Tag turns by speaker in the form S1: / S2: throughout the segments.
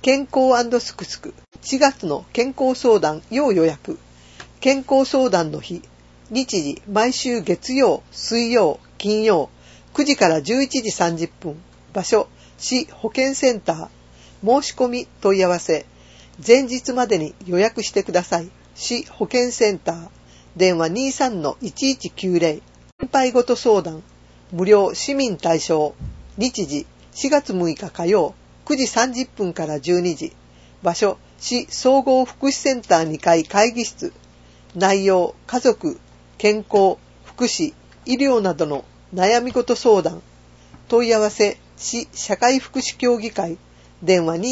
S1: 健康すくすく4月の健康相談要予約。健康相談の日、日時毎週月曜、水曜、金曜9時から11時30分。場所市保健センター。申し込み問い合わせ。前日までに予約してください。市保健センター。電話 23-1190。心配ごと相談。無料市民対象。日時4月6日火曜9時30分から12時。場所市総合福祉センター2階会議室。内容家族、健康、福祉、医療などの悩み事相談。問い合わせ市社会福祉協議会。電話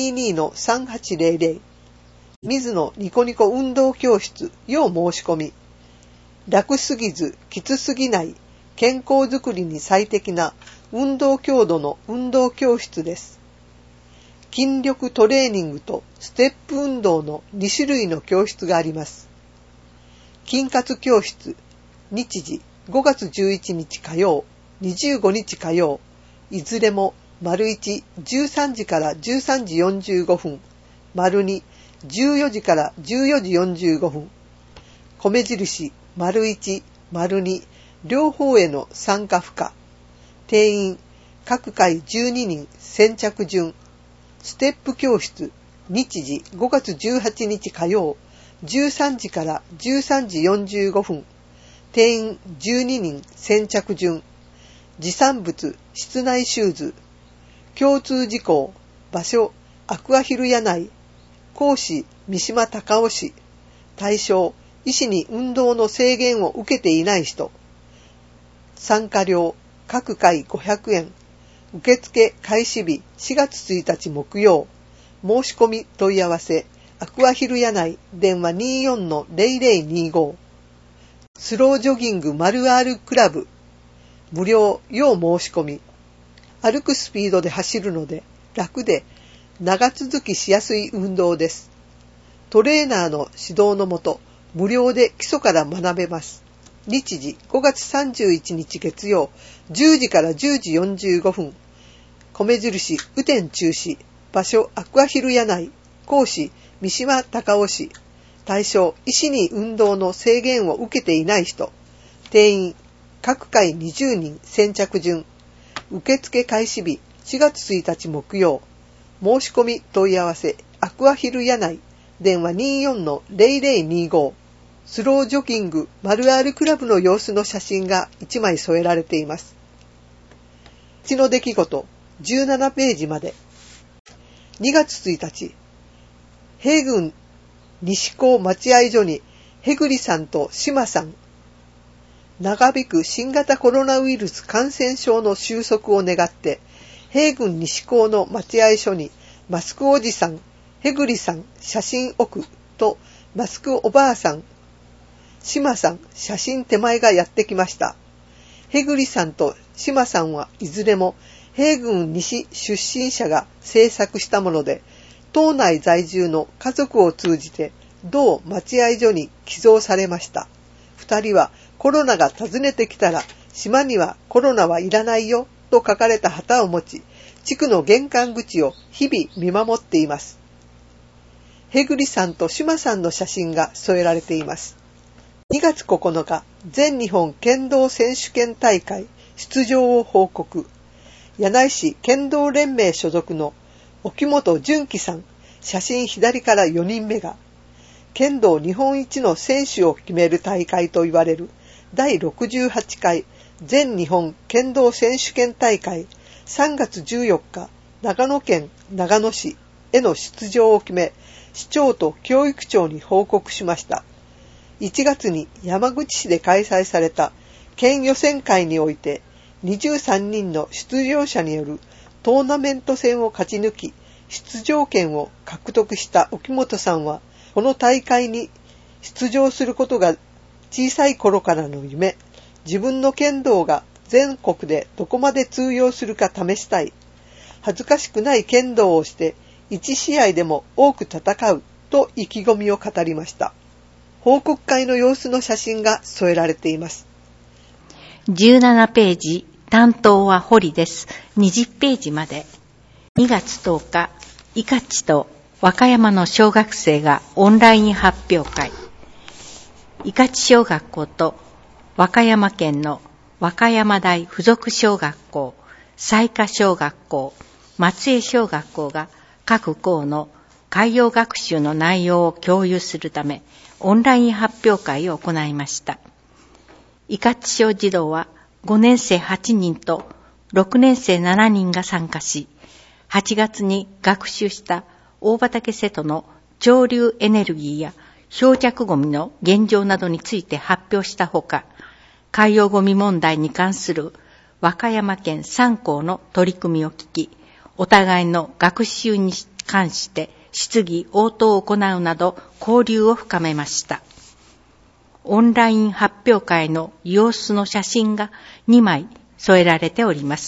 S1: 22-3800。水野ニコニコ運動教室要申し込み。楽すぎずきつすぎない健康づくりに最適な運動強度の運動教室です。筋力トレーニングとステップ運動の2種類の教室があります。筋活教室、日時5月11日火曜、25日火曜、いずれも丸1、13時から13時45分、丸2、14時から14時45分、米印、丸1、丸2、両方への参加不可。定員、各回12人、先着順。ステップ教室、日時5月18日火曜、13時から13時45分。定員12人、先着順。持参物、室内シューズ。共通事項、場所、アクアヒル屋内。講師、三島隆夫氏。対象、医師に運動の制限を受けていない人。参加料、各回500円。受付開始日4月1日木曜。申し込み問い合わせ、アクアヒル屋内、電話 24-0025。スロージョギング丸 R クラブ。無料、要申し込み。歩くスピードで走るので、楽で、長続きしやすい運動です。トレーナーの指導のもと、無料で基礎から学べます。日時5月31日月曜、10時から10時45分。米印、雨天中止。場所、アクアヒル屋内。講師、三島隆夫氏。対象、医師に運動の制限を受けていない人。定員、各回20人、先着順。受付開始日4月1日木曜。申し込み問い合わせ、アクアヒル屋内。電話 24-0025。スロージョギング丸 R クラブの様子の写真が1枚添えられています。うちの出来事、17ページまで。2月1日、平郡西高待合所にへぐりさんと島さん。長引く新型コロナウイルス感染症の収束を願って、平郡西高の待合所にマスクおじさん、へぐりさん写真置くとマスクおばあさん、島さん写真手前がやってきました。へぐりさんと島さんはいずれも平郡西出身者が制作したもので、島内在住の家族を通じて同待合所に寄贈されました。二人はコロナが訪ねてきたら島にはコロナはいらないよと書かれた旗を持ち、地区の玄関口を日々見守っています。へぐりさんと島さんの写真が添えられています。2月9日、全日本剣道選手権大会出場を報告。柳井市剣道連盟所属の沖本純喜さん、写真左から4人目が、剣道日本一の選手を決める大会と言われる第68回全日本剣道選手権大会3月14日、長野県長野市への出場を決め、市長と教育長に報告しました。1月に山口市で開催された県予選会において、23人の出場者によるトーナメント戦を勝ち抜き、出場権を獲得した沖本さんは、この大会に出場することが小さい頃からの夢、自分の剣道が全国でどこまで通用するか試したい。恥ずかしくない剣道をして、1試合でも多く戦うと意気込みを語りました。報告会の様子の写真が添えられています。
S2: 17ページ、担当は堀です。20ページまで。2月10日、イカチと和歌山の小学生がオンライン発表会。伊勝小学校と和歌山県の和歌山大附属小学校、彩華小学校、松江小学校が各校の海洋学習の内容を共有するため、オンライン発表会を行いました。伊勝小児童は5年生8人と6年生7人が参加し、8月に学習した大畑瀬戸の潮流エネルギーや漂着ゴミの現状などについて発表したほか、海洋ゴミ問題に関する和歌山県3校の取り組みを聞き、お互いの学習に関して質疑応答を行うなど交流を深めました。オンライン発表会の様子の写真が2枚添えられております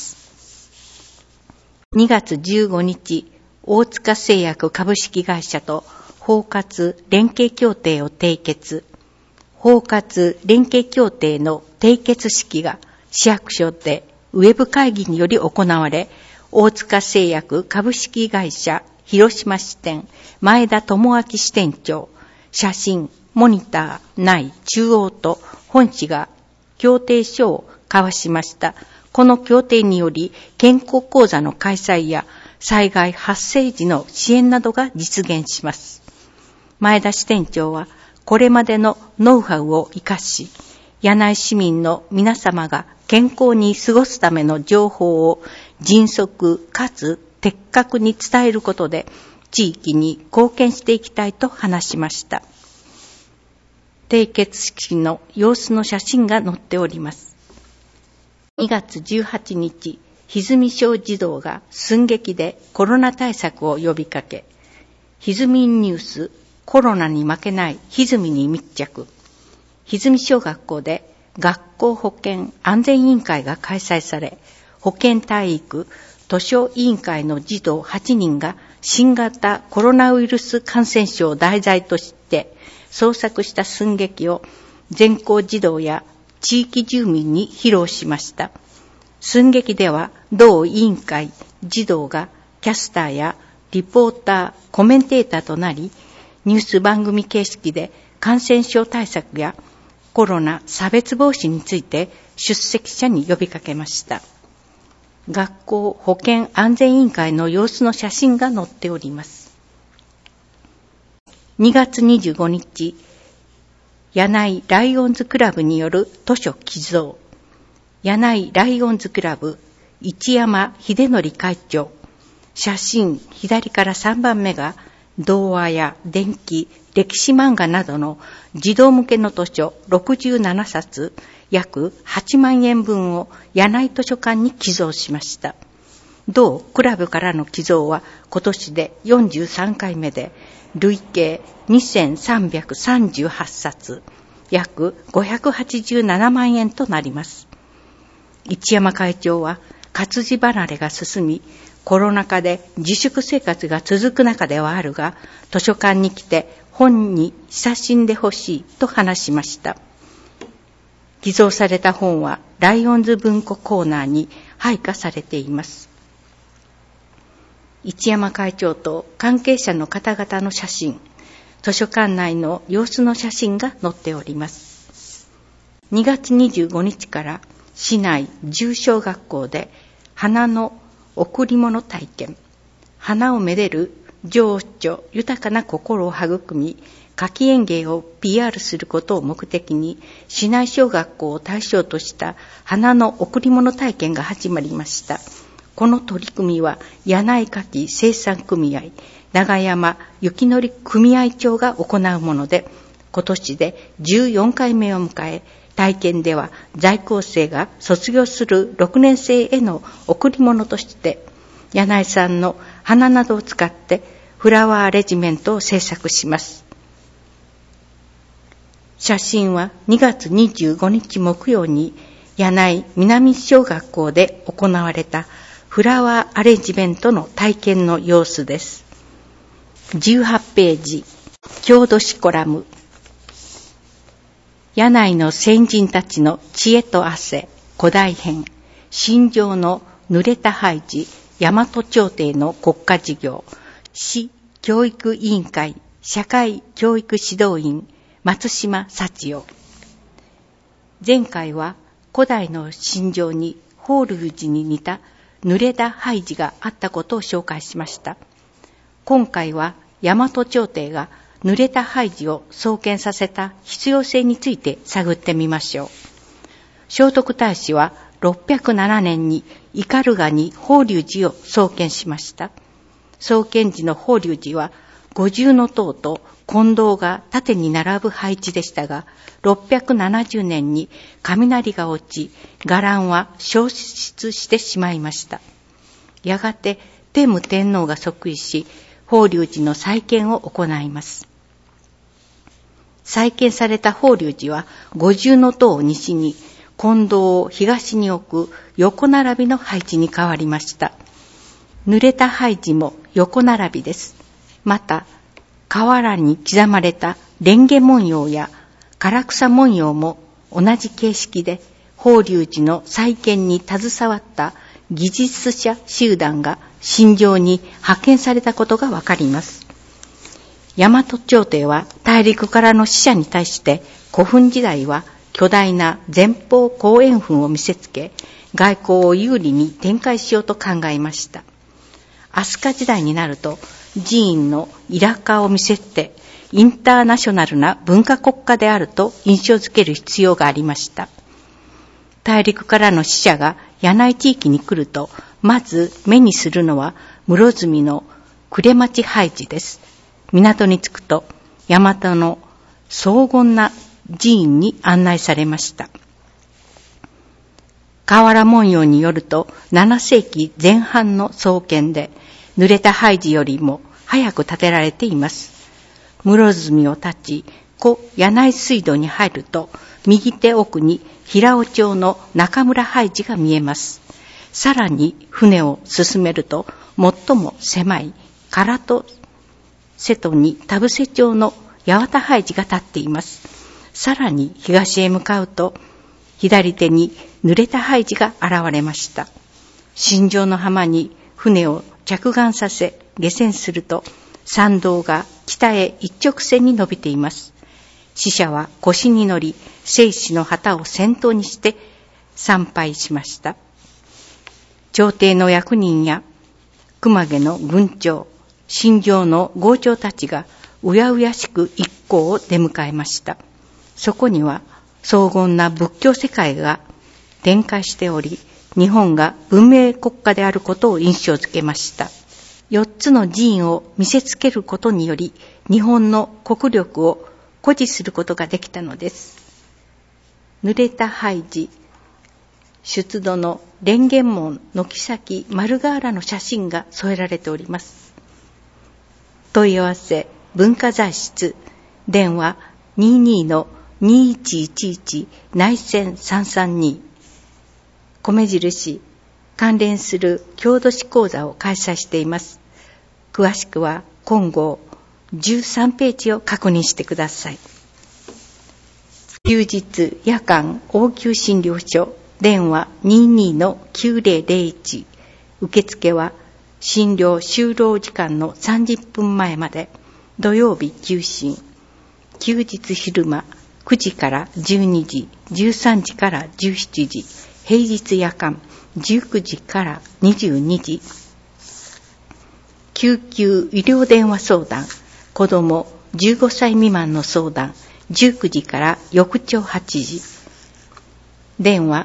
S2: 。2月15日、大塚製薬株式会社と包括連携協定を締結。包括連携協定の締結式が市役所でウェブ会議により行われ、大塚製薬株式会社広島支店前田智明支店長、写真、モニター内中央と本市が協定書を交わしました。この協定により健康講座の開催や災害発生時の支援などが実現します。前田支店長はこれまでのノウハウを生かし、柳井市民の皆様が健康に過ごすための情報を迅速かつ的確に伝えることで地域に貢献していきたいと話しました。締結式の様子の写真が載っております。2月18日、歪み小児童が寸劇でコロナ対策を呼びかけ、歪みニュース、コロナに負けない歪みに密着。歪み小学校で学校保健安全委員会が開催され、保健体育、図書委員会の児童8人が新型コロナウイルス感染症を題材として創作した寸劇を全校児童や地域住民に披露しました。寸劇では同委員会児童がキャスターやリポーター、コメンテーターとなり、ニュース番組形式で感染症対策やコロナ差別防止について出席者に呼びかけました。学校保健安全委員会の様子の写真が載っております。2月25日、柳井ライオンズクラブによる図書寄贈。柳井ライオンズクラブ、市山秀則会長。写真、左から3番目が、童話や伝記、歴史漫画などの児童向けの図書67冊、約8万円分を柳井図書館に寄贈しました。同クラブからの寄贈は今年で43回目で、累計2338冊、約587万円となります。市山会長は活字離れが進み、コロナ禍で自粛生活が続く中ではあるが、図書館に来て本に親しんでほしいと話しました。寄贈された本はライオンズ文庫コーナーに配下されています。市山会長と関係者の方々の写真、図書館内の様子の写真が載っております。2月25日から市内10小学校で花の贈り物体験、花をめでる情緒豊かな心を育み、夏季園芸を PR することを目的に、市内小学校を対象とした花の贈り物体験が始まりました。この取り組みは、柳井花き生産組合、長山雪のり組合長が行うもので、今年で14回目を迎え、体験では在校生が卒業する6年生への贈り物として、柳井さんの花などを使ってフラワーアレジメントを制作します。写真は2月25日木曜に柳井南小学校で行われたフラワーアレンジメントの体験の様子です。18ページ、郷土史コラム。柳井の先人たちの知恵と汗、古代編、新庄の濡れた廃寺、大和朝廷の国家事業、市教育委員会社会教育指導員松島幸代。前回は古代の神城に法隆寺に似た濡れた拝寺があったことを紹介しました。今回は大和朝廷が濡れた拝寺を創建させた必要性について探ってみましょう。聖徳太子は607年に斑鳩に法隆寺を創建しました。創建時の法隆寺は50の塔と金堂が縦に並ぶ配置でしたが、670年に雷が落ち、伽藍は消失してしまいました。やがて天武天皇が即位し、法隆寺の再建を行います。再建された法隆寺は50の塔を西に、金堂を東に置く横並びの配置に変わりました。濡れた拝寺も横並びです。また、瓦に刻まれた蓮華文様や唐草文様も同じ形式で、法隆寺の再建に携わった技術者集団が神城に派遣されたことがわかります。大和朝廷は大陸からの使者に対して古墳時代は巨大な前方後円墳を見せつけ、外交を有利に展開しようと考えました。飛鳥時代になると寺院の裏側を見せてインターナショナルな文化国家であると印象づける必要がありました。大陸からの使者が柳井地域に来ると、まず目にするのは室積の呉町拝寺です。港に着くと大和の荘厳な寺院に案内されました。瓦文様によると7世紀前半の創建で、濡れた拝寺よりも早く建てられています。室積を立ち、古柳井水道に入ると、右手奥に平尾町の中村拝寺が見えます。さらに船を進めると、最も狭い唐戸瀬戸に田伏町の八幡拝寺が立っています。さらに東へ向かうと、左手に濡れた拝寺が現れました。神城の浜に船を着岸させ下船すると、参道が北へ一直線に伸びています。使者は腰に乗り、生死の旗を先頭にして参拝しました。朝廷の役人や熊毛の軍長、神城の豪長たちがうやうやしく一行を出迎えました。そこには荘厳な仏教世界が展開しており、日本が文明国家であることを印象づけました。4つの寺院を見せつけることにより、日本の国力を誇示することができたのです。濡れた拝寺、出土の蓮華門、軒先、丸瓦の写真が添えられております。問い合わせ、文化財室、電話 22-2111 内線332、米印、関連する郷土史講座を開催しています。詳しくは今後13ページを確認してください。休日夜間応急診療所、電話 22-9001、受付は診療終了時間の30分前まで、土曜日休診、休日昼間9時から12時、13時から17時、平日夜間19時から22時。救急医療電話相談、子ども15歳未満の相談、19時から翌朝8時。電話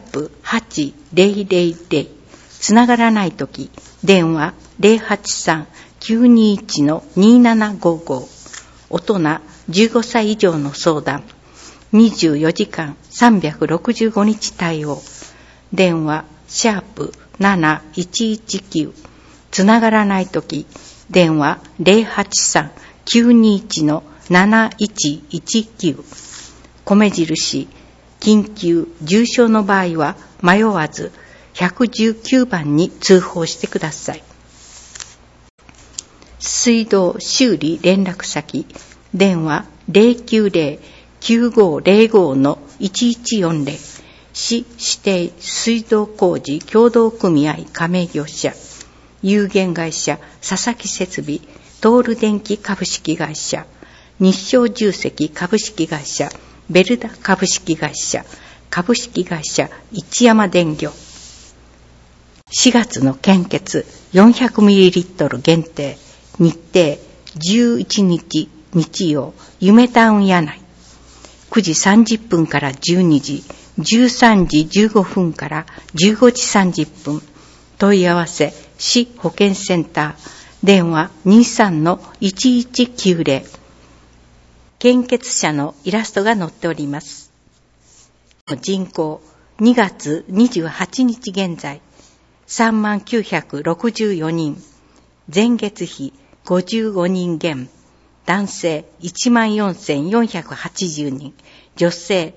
S2: #8000、つながらないとき、電話 083-921-2755。大人15歳以上の相談、24時間365日対応。電話#7119、つながらないとき、電話 083-921-7119。米印、緊急重症の場合は迷わず119番に通報してください。水道修理連絡先、電話 090-9505-1140、市指定水道工事協同組合加盟業者、有限会社佐々木設備トール電機株式会社、日照重石株式会社、ベルダ株式会社、株式会社一山電業。4月の献血 400ml 限定、日程11日日曜、夢タウン柳井。9時30分から12時、13時15分から15時30分。問い合わせ、市保健センター、電話 23-1190。献血者のイラストが載っております。人口、2月28日現在、3964人。前月比55人減。男性14,480人。女性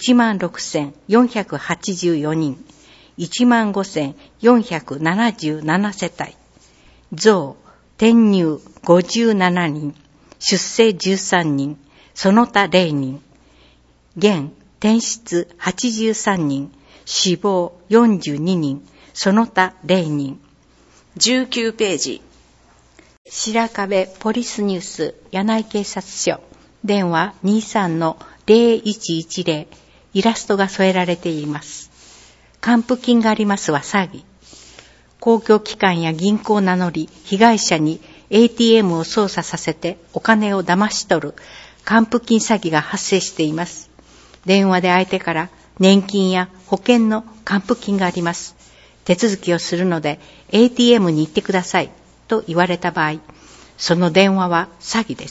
S2: 16,484人。15,477世帯。増、転入57人。出生13人。その他0人。減、転出83人。死亡42人。その他0人。
S3: 19ページ。
S2: 白壁ポリスニュース柳井警察署。電話 23-0110。イラストが添えられています。還付金がありますは詐欺。公共機関や銀行を名乗り、被害者に ATM を操作させてお金を騙し取る還付金詐欺が発生しています。電話で相手から年金や保険の還付金があります。手続きをするので ATM に行ってくださいと言われた場合、その電話は詐欺です。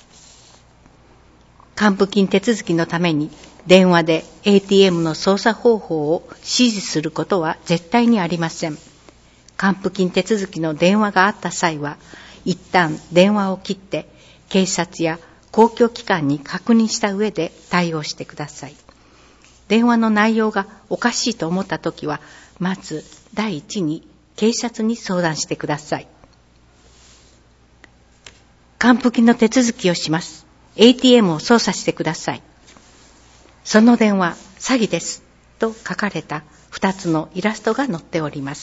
S2: 還付金手続きのために電話で ATM の操作方法を指示することは絶対にありません。還付金手続きの電話があった際は、一旦電話を切って警察や公共機関に確認した上で対応してください。電話の内容がおかしいと思ったときは、まず第一に警察に相談してください。還付金の手続きをします。ATM を操作してください。その電話、詐欺です。と書かれた2つのイラストが載っております。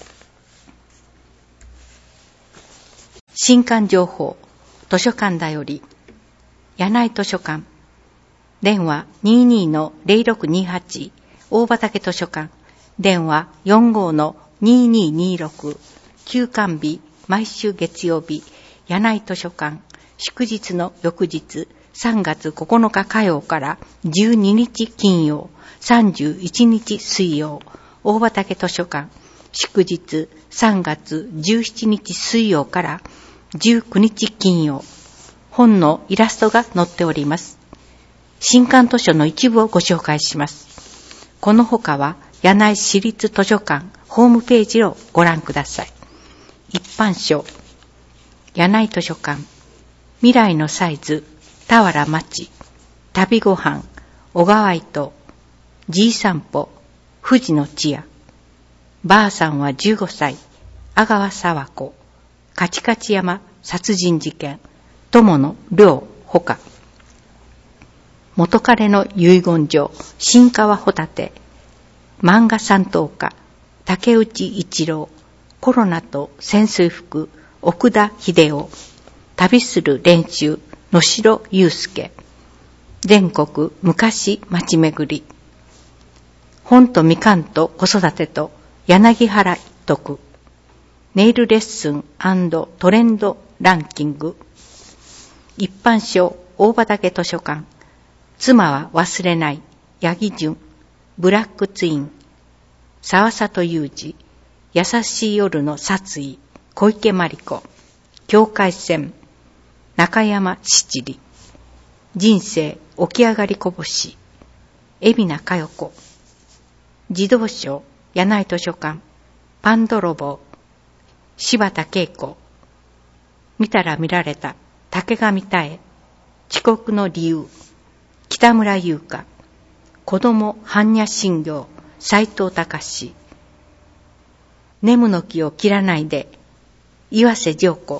S2: 新刊情報、図書館だより、柳井図書館。電話 22-0628、大畑図書館。電話 45-2226、休館日、毎週月曜日、柳井図書館。祝日の翌日、3月9日火曜から12日金曜、31日水曜、大畑図書館。祝日、3月17日水曜から19日金曜。本のイラストが載っております。新刊図書の一部をご紹介します。この他は、柳井市立図書館ホームページをご覧ください。一般書、柳井図書館。未来のサイズ、田原町。旅ご飯、小川糸。じい散歩、富士の千屋。ばあさんは15歳、阿川沢子。カチカチ山殺人事件、友の寮ほか。元彼の遺言状、新川ホタテ。漫画三等家、竹内一郎。コロナと潜水服、奥田秀夫。旅する練習、野城祐介。全国昔街巡り。本とみかんと子育てと柳原一徳。ネイルレッスン&トレンドランキング。一般書大畑図書館。妻は忘れない八木淳。ブラックツイン。沢里裕二。優しい夜の殺意。小池真理子。境界線。中山七里。人生起き上がりこぼし。海老名佳代子。児童書柳井図書館。パン泥棒。柴田恵子。見たら見られた竹上多江。遅刻の理由。北村優香。子供般若心経。斉藤隆。ネムの木を切らないで。岩瀬譲子。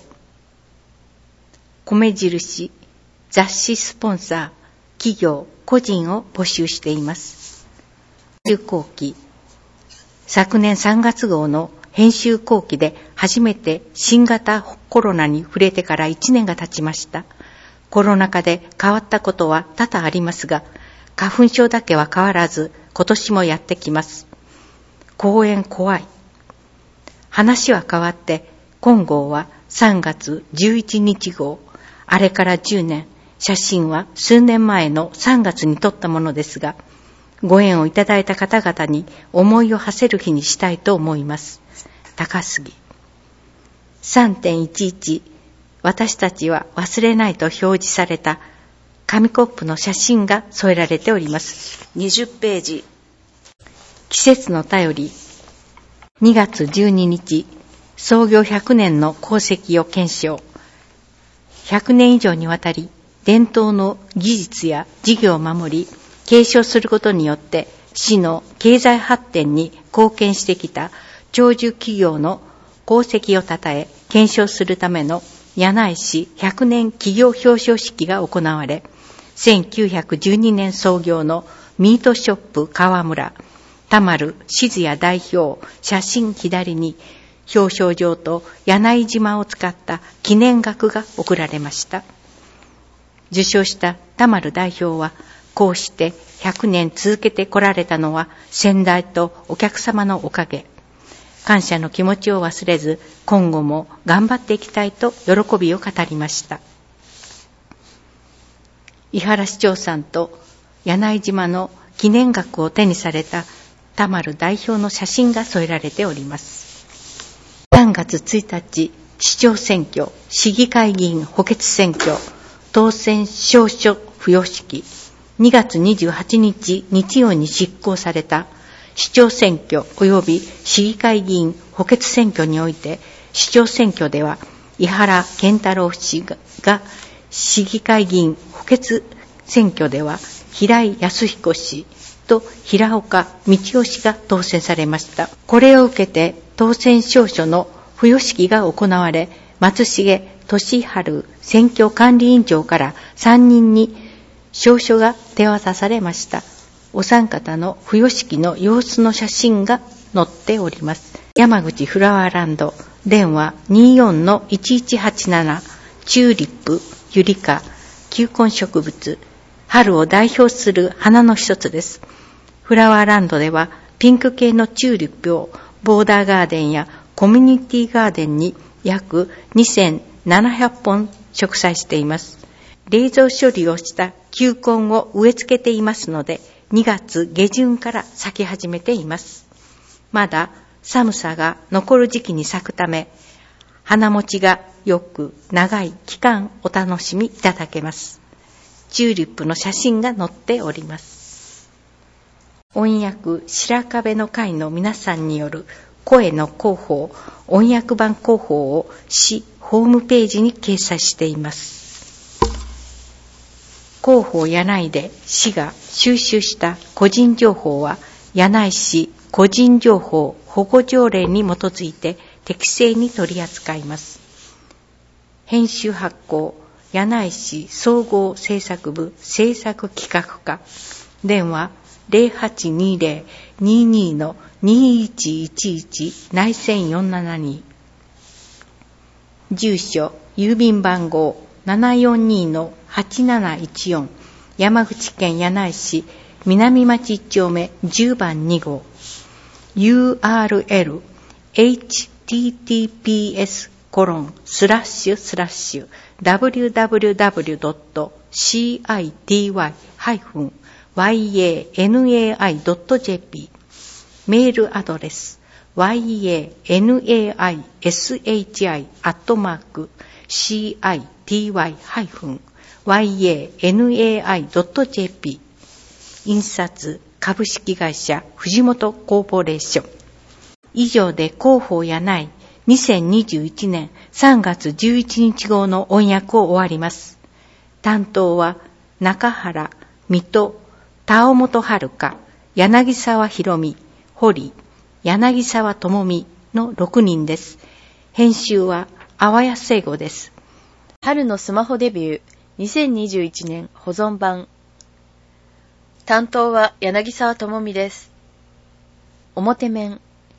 S2: 米印、雑誌スポンサー、企業、個人を募集しています。中後期、昨年3月号の編集後期で初めて新型コロナに触れてから1年が経ちました。コロナ禍で変わったことは多々ありますが、花粉症だけは変わらず今年もやってきます。公演怖い。話は変わって今号は3月11日号。あれから10年、写真は数年前の3月に撮ったものですが、ご縁をいただいた方々に思いを馳せる日にしたいと思います。高杉。3.11 私たちは忘れないと表示された紙コップの写真が添えられております。
S3: 20ページ。
S2: 季節の便り。2月12日、創業100年の功績を検証。100年以上にわたり伝統の技術や事業を守り、継承することによって市の経済発展に貢献してきた長寿企業の功績をたたえ検証するための柳井市100年企業表彰式が行われ、1912年創業のミートショップ川村、田丸静也代表写真左に表彰状と柳井島を使った記念額が贈られました。受賞した田丸代表は、こうして100年続けてこられたのは先代とお客様のおかげ。感謝の気持ちを忘れず、今後も頑張っていきたいと喜びを語りました。伊原市長さんと柳井島の記念額を手にされた田丸代表の写真が添えられております。3月1日、市長選挙、市議会議員補欠選挙、当選証書付与式、2月28日日曜に執行された市長選挙及び市議会議員補欠選挙において、市長選挙では伊原健太郎氏が、市議会議員補欠選挙では平井康彦氏と平岡道夫氏が当選されました。これを受けて当選証書の付与式が行われ、松重俊治選挙管理委員長から3人に証書が手渡されました。お三方の付与式の様子の写真が載っております。山口フラワーランド、電話 24-1187、チューリップ、ユリカ、球根植物、春を代表する花の一つです。フラワーランドではピンク系のチューリップをボーダーガーデンやコミュニティガーデンに約2700本植栽しています。冷蔵処理をした球根を植え付けていますので、2月下旬から咲き始めています。まだ寒さが残る時期に咲くため、花持ちがよく長い期間お楽しみいただけます。チューリップの写真が載っております。音訳白壁の会の皆さんによる声の広報、音訳版広報を市ホームページに掲載しています。広報柳井で市が収集した個人情報は、柳井市個人情報保護条例に基づいて適正に取り扱います。編集発行、柳井市総合制作部制作企画課、電話 0820-22-2111 内線472、住所郵便番号 742-8714 山口県柳井市南町1丁目10番2号、 URL https://www.city-yanai.jp、 メールアドレス yanaishi@city-yanai.jp、 印刷株式会社藤本コーポレーション。以上で広報柳井2021年3月11日号の音訳を終わります。担当は中原、水戸、田尾本遥、柳沢博美、堀、柳沢智美の6人です。編集は阿波谷聖吾です。
S4: 春のスマホデビュー2021年保存版。担当は柳沢智美です。表面。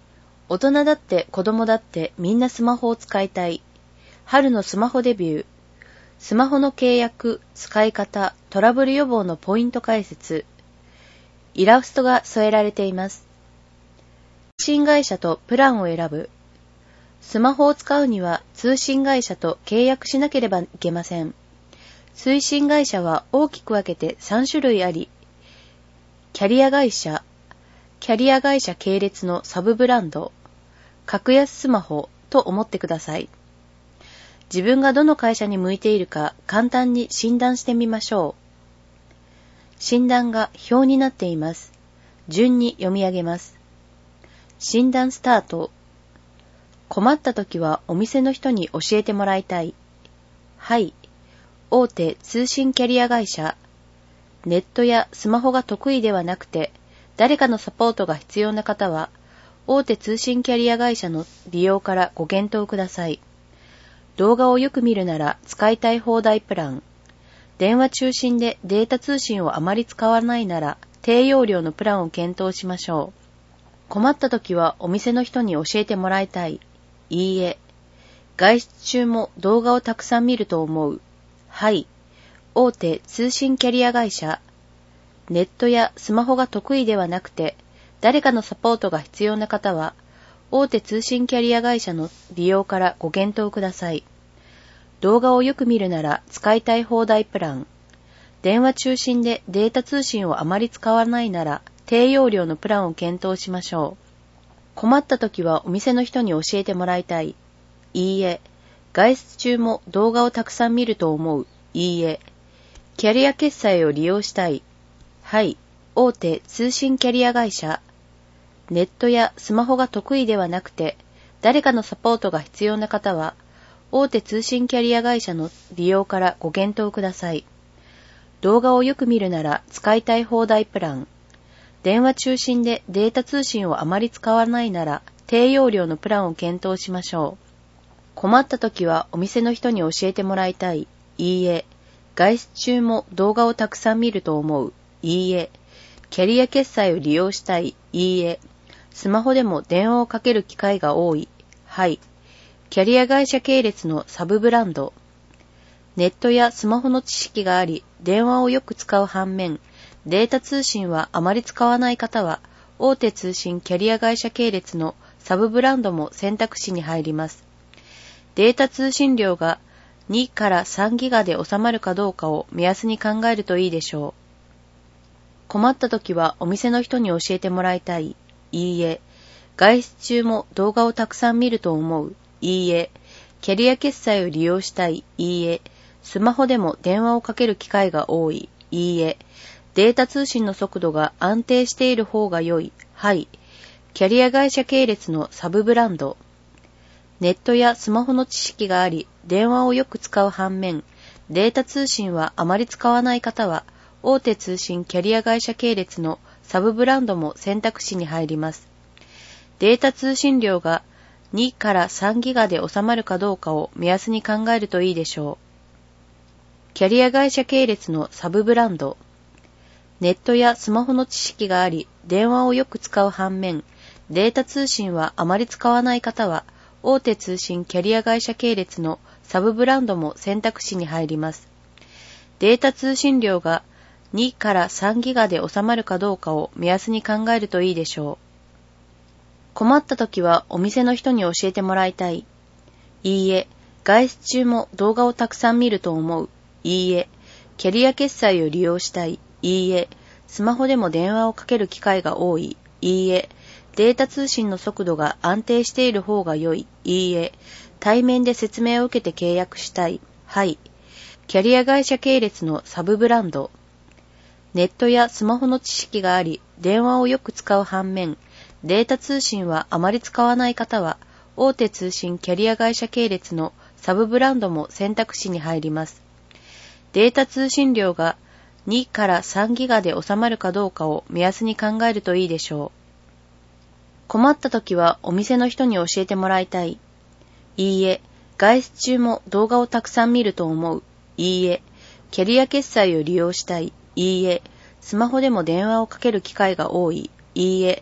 S4: 大人だって子供だってみんなスマホを使いたい。春のスマホデビュー。スマホの契約、使い方、トラブル予防のポイント解説。イラストが添えられています。通信会社とプランを選ぶ。スマホを使うには通信会社と契約しなければいけません。通信会社は大きく分けて3種類あり、キャリア会社系列のサブブランド、格安スマホと思ってください。自分がどの会社に向いているか簡単に診断してみましょう。診断が表になっています。順に読み上げます。診断スタート。困った時はお店の人に教えてもらいたい。はい。大手通信キャリア会社。ネットやスマホが得意ではなくて、誰かのサポートが必要な方は、大手通信キャリア会社の利用からご検討ください。動画をよく見るなら使いたい放題プラン。電話中心でデータ通信をあまり使わないなら、低容量のプランを検討しましょう。困った時はお店の人に教えてもらいたい。いいえ。外出中も動画をたくさん見ると思う。はい。大手通信キャリア会社。ネットやスマホが得意ではなくて、誰かのサポートが必要な方は、大手通信キャリア会社の利用からご検討ください。動画をよく見るなら使いたい放題プラン。電話中心でデータ通信をあまり使わないなら、低容量のプランを検討しましょう。困った時はお店の人に教えてもらいたい。いいえ。外出中も動画をたくさん見ると思う。いいえ。キャリア決済を利用したい。はい。大手通信キャリア会社。ネットやスマホが得意ではなくて、誰かのサポートが必要な方は、大手通信キャリア会社の利用からご検討ください。動画をよく見るなら使いたい放題プラン。電話中心でデータ通信をあまり使わないなら、低容量のプランを検討しましょう。困った時はお店の人に教えてもらいたい。いいえ。外出中も動画をたくさん見ると思う。いいえ。キャリア決済を利用したい。いいえ。スマホでも電話をかける機会が多い。はい。キャリア会社系列のサブブランド。ネットやスマホの知識があり、電話をよく使う反面、データ通信はあまり使わない方は、大手通信キャリア会社系列のサブブランドも選択肢に入ります。データ通信量が2から3ギガで収まるかどうかを目安に考えるといいでしょう。困った時はお店の人に教えてもらいたい。いいえ。外出中も動画をたくさん見ると思う。いいえ。キャリア決済を利用したい。いいえ。スマホでも電話をかける機会が多い。いいえ。データ通信の速度が安定している方が良い。はい。キャリア会社系列のサブブランド。ネットやスマホの知識があり、電話をよく使う反面、データ通信はあまり使わない方は、大手通信キャリア会社系列のサブブランドも選択肢に入ります。データ通信量が2から3ギガで収まるかどうかを目安に考えるといいでしょう。キャリア会社系列のサブブランド。ネットやスマホの知識があり、電話をよく使う反面、データ通信はあまり使わない方は、大手通信キャリア会社系列のサブブランドも選択肢に入ります。データ通信量が2から3ギガで収まるかどうかを目安に考えるといいでしょう。困った時はお店の人に教えてもらいたい。いいえ。外出中も動画をたくさん見ると思う。いいえ。キャリア決済を利用したい。いいえ。スマホでも電話をかける機会が多い。いいえ。データ通信の速度が安定している方が良い。いいえ。対面で説明を受けて契約したい。はい。キャリア会社系列のサブブランド。ネットやスマホの知識があり、電話をよく使う反面、データ通信はあまり使わない方は、大手通信キャリア会社系列のサブブランドも選択肢に入ります。データ通信量が2から3ギガで収まるかどうかを目安に考えるといいでしょう。困った時はお店の人に教えてもらいたい。いいえ。外出中も動画をたくさん見ると思う。いいえ。キャリア決済を利用したい。いいえ。スマホでも電話をかける機会が多い。いいえ。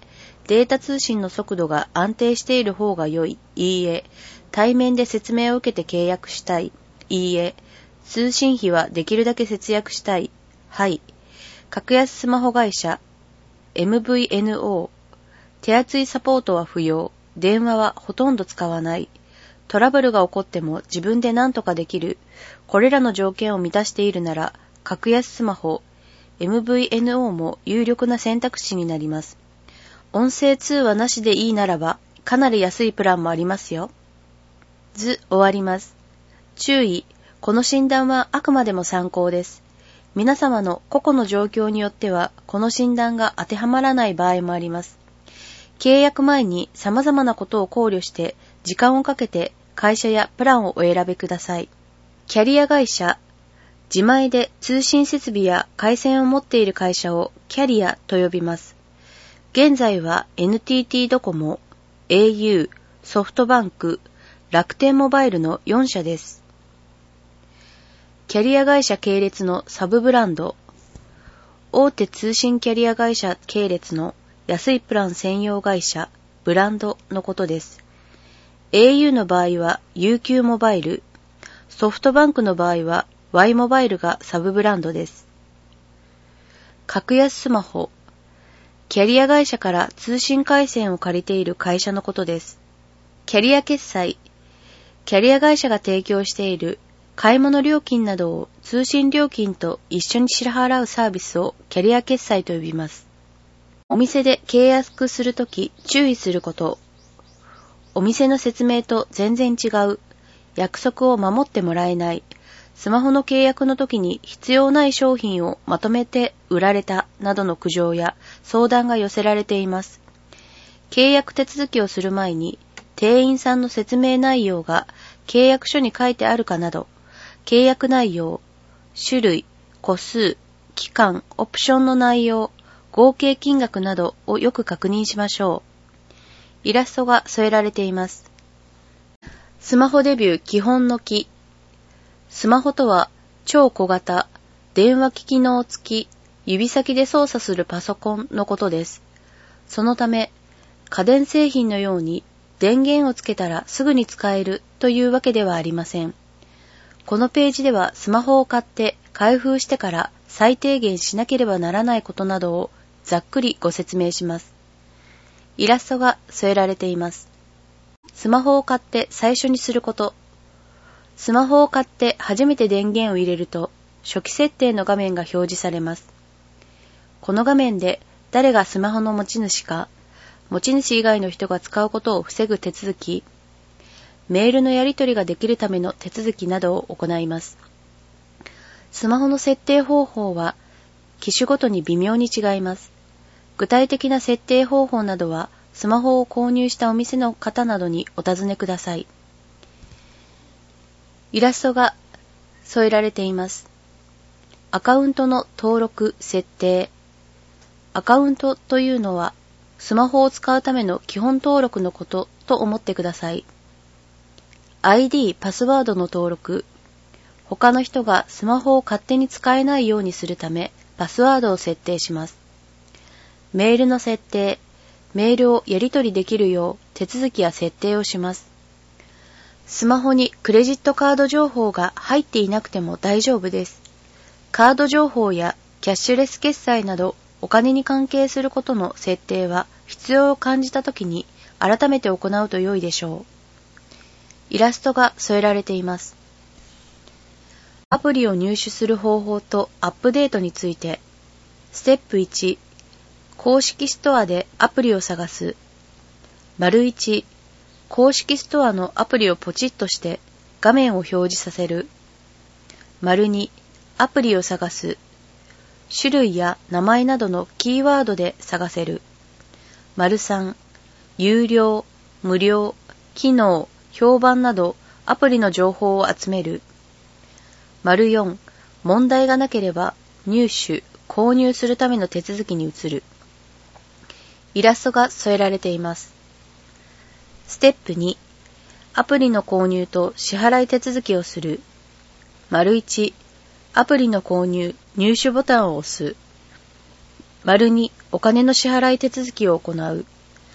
S4: データ通信の速度が安定している方が良い。いいえ。対面で説明を受けて契約したい。いいえ。通信費はできるだけ節約したい。はい。格安スマホ会社 MVNO。手厚いサポートは不要。電話はほとんど使わない。トラブルが起こっても自分で何とかできる。これらの条件を満たしているなら、格安スマホ MVNO も有力な選択肢になります。音声通話なしでいいならば、かなり安いプランもありますよ。終わります。注意。この診断はあくまでも参考です。皆様の個々の状況によっては、この診断が当てはまらない場合もあります。契約前に様々なことを考慮して、時間をかけて会社やプランをお選びください。キャリア会社。自前で通信設備や回線を持っている会社をキャリアと呼びます。現在は NTT ドコモ、au、ソフトバンク、楽天モバイルの4社です。キャリア会社系列のサブブランド。大手通信キャリア会社系列の安いプラン専用会社、ブランドのことです。au の場合は UQ モバイル、ソフトバンクの場合は Y モバイルがサブブランドです。格安スマホ。キャリア会社から通信回線を借りている会社のことです。キャリア決済。キャリア会社が提供している買い物料金などを通信料金と一緒に支払うサービスをキャリア決済と呼びます。お店で契約するとき注意すること。お店の説明と全然違う。約束を守ってもらえない。スマホの契約の時に必要ない商品をまとめて売られたなどの苦情や相談が寄せられています。契約手続きをする前に店員さんの説明内容が契約書に書いてあるかなど、契約内容、種類、個数、期間、オプションの内容、合計金額などをよく確認しましょう。イラストが添えられています。スマホデビュー基本のキ。スマホとは超小型、電話機機能付き、指先で操作するパソコンのことです。そのため、家電製品のように電源をつけたらすぐに使えるというわけではありません。このページではスマホを買って開封してから最低限しなければならないことなどをざっくりご説明します。イラストが添えられています。スマホを買って最初にすること。スマホを買って初めて電源を入れると初期設定の画面が表示されます。この画面で誰がスマホの持ち主か、持ち主以外の人が使うことを防ぐ手続き、メールのやり取りができるための手続きなどを行います。スマホの設定方法は機種ごとに微妙に違います。具体的な設定方法などはスマホを購入したお店の方などにお尋ねください。イラストが添えられています。アカウントの登録・設定。アカウントというのはスマホを使うための基本登録のことと思ってください。ID、パスワードの登録。他の人がスマホを勝手に使えないようにするため、パスワードを設定します。メールの設定。メールをやり取りできるよう手続きや設定をします。スマホにクレジットカード情報が入っていなくても大丈夫です。カード情報やキャッシュレス決済などお金に関係することの設定は必要を感じたときに改めて行うと良いでしょう。イラストが添えられています。アプリを入手する方法とアップデートについて。ステップ1、公式ストアでアプリを探す。1、公式ストアのアプリをポチッとして画面を表示させる。2、アプリを探す。種類や名前などのキーワードで探せる。3、有料、無料、機能、評判などアプリの情報を集める。4、問題がなければ入手、購入するための手続きに移る。イラストが添えられています。ステップ2、アプリの購入と支払い手続きをする。1、アプリの購入、入手ボタンを押す。2、お金の支払い手続きを行う。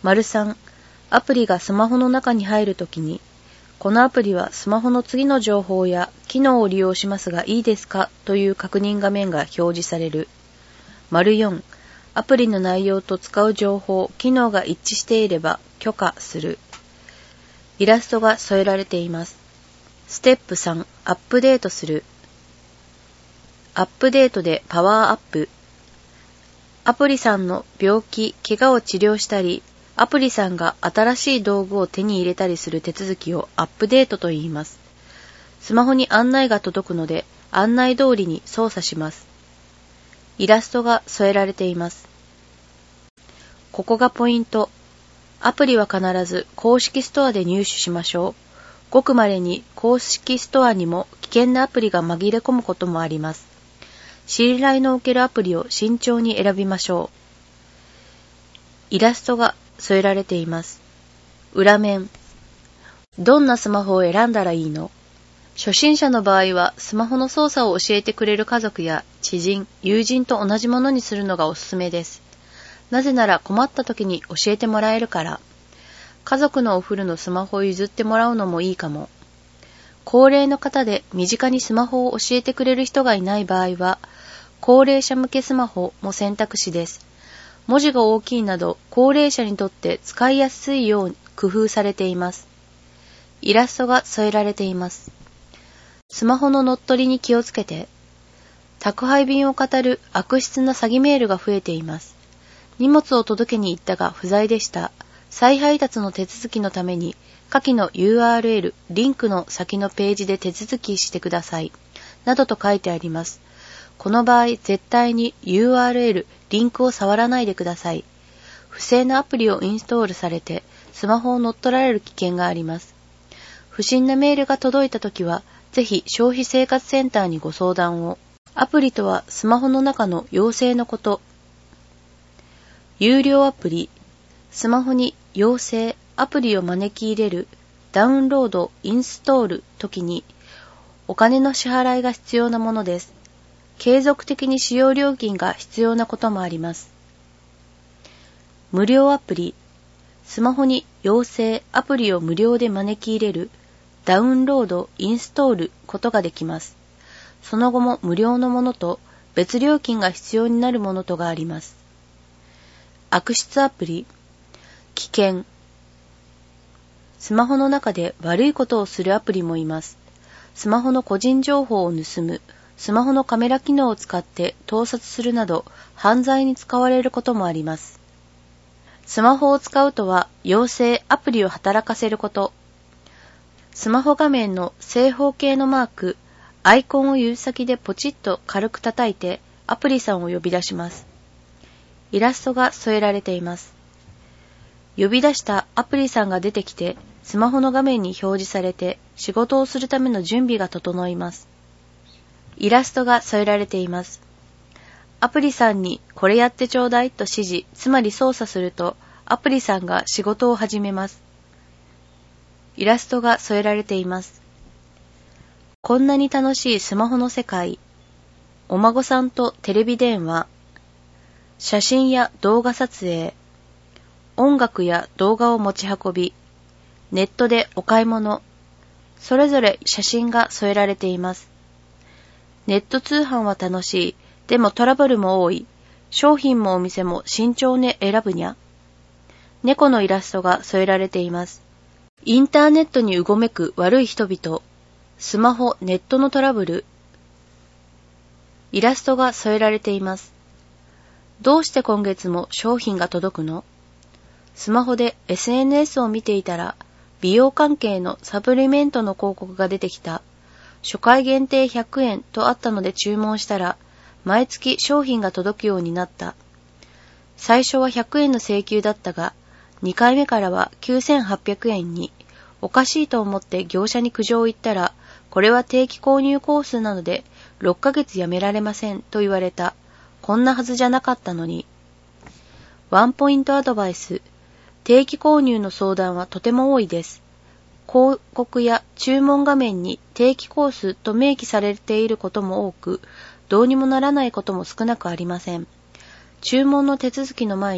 S4: 3、アプリがスマホの中に入るときに、このアプリはスマホの次の情報や機能を利用しますがいいですかという確認画面が表示される。4、アプリの内容と使う情報、機能が一致していれば許可する。イラストが添えられています。ステップ3、アップデートする。アップデートでパワーアップ。アプリさんの病気、怪我を治療したり、アプリさんが新しい道具を手に入れたりする手続きをアップデートと言います。スマホに案内が届くので、案内通りに操作します。イラストが添えられています。ここがポイント。アプリは必ず公式ストアで入手しましょう。ごく稀に公式ストアにも危険なアプリが紛れ込むこともあります。信頼のおけるアプリを慎重に選びましょう。イラストが添えられています。裏面。どんなスマホを選んだらいいの？初心者の場合はスマホの操作を教えてくれる家族や知人、友人と同じものにするのがおすすめです。なぜなら困った時に教えてもらえるから。家族のお古のスマホを譲ってもらうのもいいかも。高齢の方で身近にスマホを教えてくれる人がいない場合は、高齢者向けスマホも選択肢です。文字が大きいなど高齢者にとって使いやすいよう工夫されています。イラストが添えられています。スマホの乗っ取りに気をつけて。宅配便を語る悪質な詐欺メールが増えています。荷物を届けに行ったが不在でした。再配達の手続きのために下記の URL、リンクの先のページで手続きしてください。などと書いてあります。この場合、絶対に URL、リンクを触らないでください。不正なアプリをインストールされて、スマホを乗っ取られる危険があります。不審なメールが届いたときは、ぜひ消費生活センターにご相談を。アプリとはスマホの中の妖精のこと。有料アプリ。スマホに妖精、アプリを招き入れる、ダウンロード、インストールときに、お金の支払いが必要なものです。継続的に使用料金が必要なこともあります。無料アプリ。スマホに妖精、アプリを無料で招き入れる、ダウンロード、インストールことができます。その後も無料のものと別料金が必要になるものとがあります。悪質アプリ。危険。スマホの中で悪いことをするアプリもいます。スマホの個人情報を盗む。スマホのカメラ機能を使って盗撮するなど犯罪に使われることもあります。スマホを使うとは妖精アプリを働かせること。スマホ画面の正方形のマーク、アイコンを指先でポチッと軽く叩いてアプリさんを呼び出します。イラストが添えられています。呼び出したアプリさんが出てきてスマホの画面に表示されて仕事をするための準備が整います。イラストが添えられています。アプリさんにこれやってちょうだいと指示、つまり操作するとアプリさんが仕事を始めます。イラストが添えられています。こんなに楽しいスマホの世界。お孫さんとテレビ電話。写真や動画撮影。音楽や動画を持ち運び。ネットでお買い物。それぞれ写真が添えられています。ネット通販は楽しい。でもトラブルも多い。商品もお店も慎重に選ぶにゃ。猫のイラストが添えられています。インターネットにうごめく悪い人々。スマホ、ネットのトラブル。イラストが添えられています。どうして今月も商品が届くの？スマホで SNS を見ていたら、美容関係のサプリメントの広告が出てきた。初回限定100円とあったので注文したら、毎月商品が届くようになった。最初は100円の請求だったが、2回目からは9800円に。おかしいと思って業者に苦情を言ったら、これは定期購入コースなので、6ヶ月やめられませんと言われた。こんなはずじゃなかったのに。ワンポイントアドバイス。定期購入の相談はとても多いです。広告や注文画面に定期コースと明記されていることも多く、どうにもならないことも少なくありません。注文の手続きの前に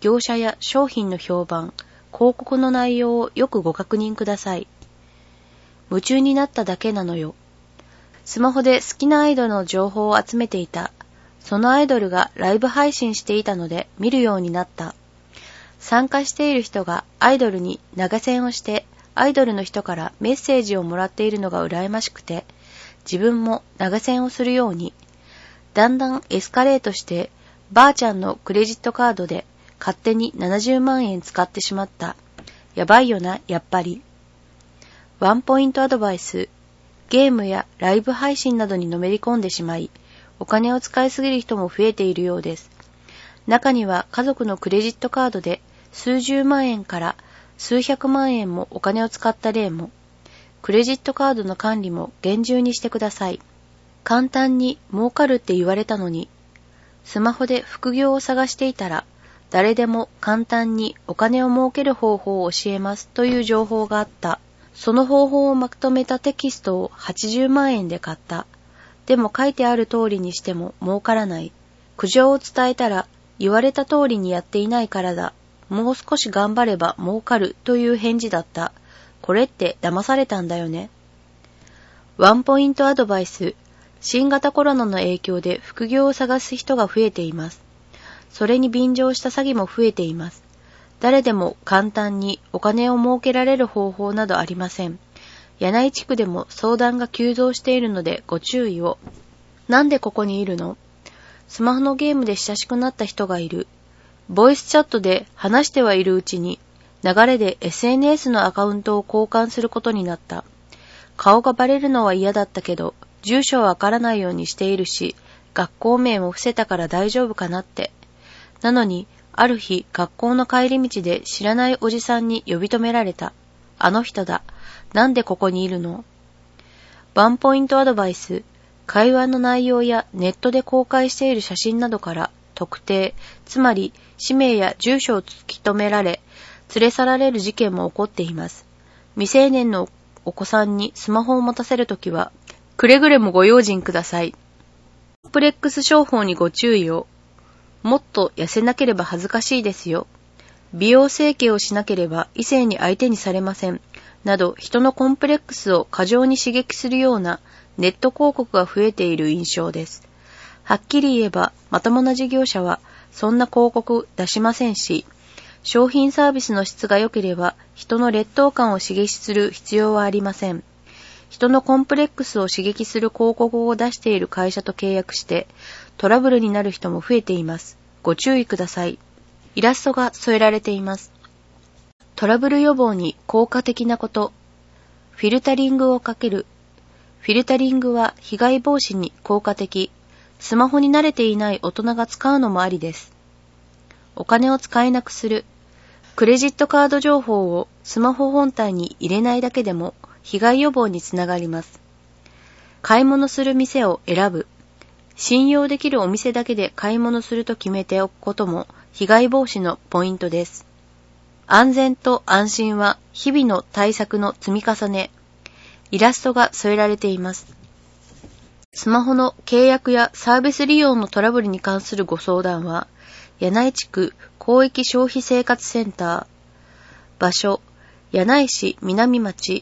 S4: 業者や商品の評判、広告の内容をよくご確認ください。夢中になっただけなのよ。スマホで好きなアイドルの情報を集めていた。そのアイドルがライブ配信していたので見るようになった。参加している人がアイドルに投げ銭をしてアイドルの人からメッセージをもらっているのが羨ましくて、自分も投げ銭をするように。だんだんエスカレートしてばあちゃんのクレジットカードで勝手に70万円使ってしまった。やばいよな、やっぱり。ワンポイントアドバイス。ゲームやライブ配信などにのめり込んでしまい、お金を使いすぎる人も増えているようです。中には家族のクレジットカードで数十万円から数百万円もお金を使った例も。クレジットカードの管理も厳重にしてください。簡単に儲かるって言われたのに、スマホで副業を探していたら、誰でも簡単にお金を儲ける方法を教えますという情報があった。その方法をまとめたテキストを80万円で買った。でも書いてある通りにしても儲からない。苦情を伝えたら、言われた通りにやっていないからだ。もう少し頑張れば儲かるという返事だった。これって騙されたんだよね。ワンポイントアドバイス。新型コロナの影響で副業を探す人が増えています。それに便乗した詐欺も増えています。誰でも簡単にお金を儲けられる方法などありません。柳井地区でも相談が急増しているのでご注意を。なんでここにいるの？スマホのゲームで親しくなった人がいる。ボイスチャットで話してはいるうちに、流れで SNS のアカウントを交換することになった。顔がバレるのは嫌だったけど、住所はわからないようにしているし、学校名も伏せたから大丈夫かなって。なのに、ある日、学校の帰り道で知らないおじさんに呼び止められた。あの人だ。なんでここにいるの？ワンポイントアドバイス。会話の内容やネットで公開している写真などから特定、つまり氏名や住所を突き止められ、連れ去られる事件も起こっています。未成年のお子さんにスマホを持たせるときは、くれぐれもご用心ください。コンプレックス商法にご注意を。もっと痩せなければ恥ずかしいですよ。美容整形をしなければ異性に相手にされません。など人のコンプレックスを過剰に刺激するようなネット広告が増えている印象です。はっきり言えばまともな事業者はそんな広告出しませんし、商品サービスの質が良ければ人の劣等感を刺激する必要はありません。人のコンプレックスを刺激する広告を出している会社と契約してトラブルになる人も増えています。ご注意ください。イラストが添えられています。トラブル予防に効果的なこと。フィルタリングをかける。フィルタリングは被害防止に効果的。スマホに慣れていない大人が使うのもありです。お金を使えなくする。クレジットカード情報をスマホ本体に入れないだけでも被害予防につながります。買い物する店を選ぶ。信用できるお店だけで買い物すると決めておくことも被害防止のポイントです。安全と安心は日々の対策の積み重ね。イラストが添えられています。スマホの契約やサービス利用のトラブルに関するご相談は、柳井地区広域消費生活センター。場所、柳井市南町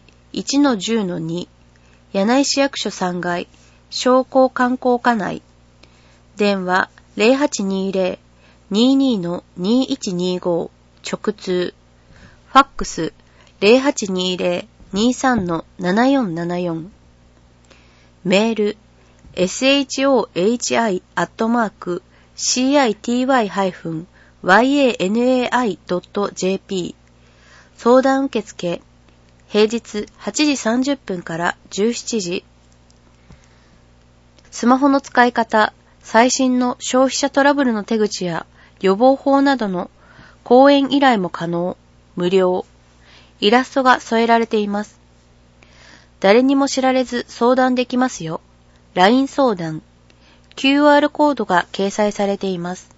S4: 1-10-2。柳井市役所3階、商工観光課内。電話 0820-22-2125 直通。ファックス 0820-23-7474。メール shohi-city-yanai.jp 相談受付平日8時30分から17時。スマホの使い方、最新の消費者トラブルの手口や予防法などの講演依頼も可能、無料。イラストが添えられています。誰にも知られず相談できますよ。LINE 相談。QR コードが掲載されています。